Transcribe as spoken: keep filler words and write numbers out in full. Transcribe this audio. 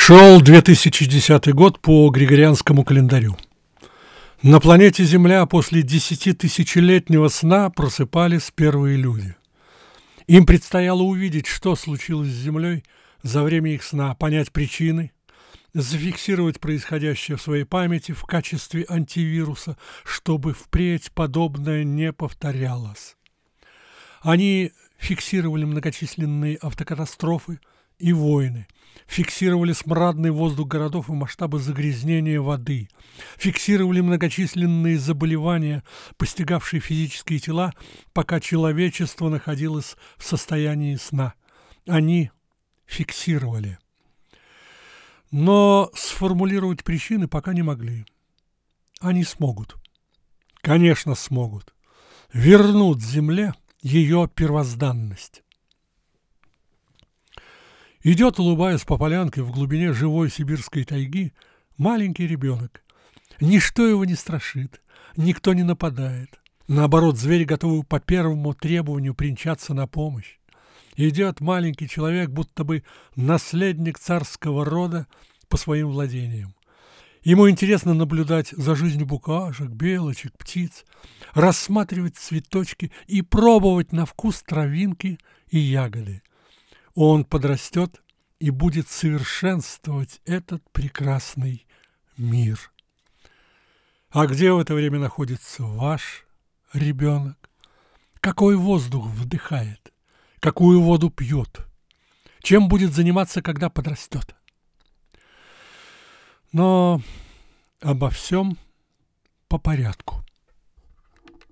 Шел две тысячи десятый год по Григорианскому календарю. На планете Земля после десятитысячелетнего сна просыпались первые люди. Им предстояло увидеть, что случилось с Землей за время их сна, понять причины, зафиксировать происходящее в своей памяти в качестве антивируса, чтобы впредь подобное не повторялось. Они фиксировали многочисленные автокатастрофы и войны, фиксировали смрадный воздух городов и масштабы загрязнения воды, фиксировали многочисленные заболевания, постигавшие физические тела, пока человечество находилось в состоянии сна. Они фиксировали. Но сформулировать причины пока не могли. Они смогут. Конечно, смогут. Вернут Земле ее первозданность. Идет, улыбаясь по полянке в глубине живой сибирской тайги, маленький ребенок. Ничто его не страшит, никто не нападает. Наоборот, звери готовы по первому требованию примчаться на помощь. Идет маленький человек, будто бы наследник царского рода по своим владениям. Ему интересно наблюдать за жизнью букашек, белочек, птиц, рассматривать цветочки и пробовать на вкус травинки и ягоды. Он подрастет и будет совершенствовать этот прекрасный мир. А где в это время находится ваш ребенок? Какой воздух вдыхает? Какую воду пьет? Чем будет заниматься, когда подрастет? Но обо всем по порядку.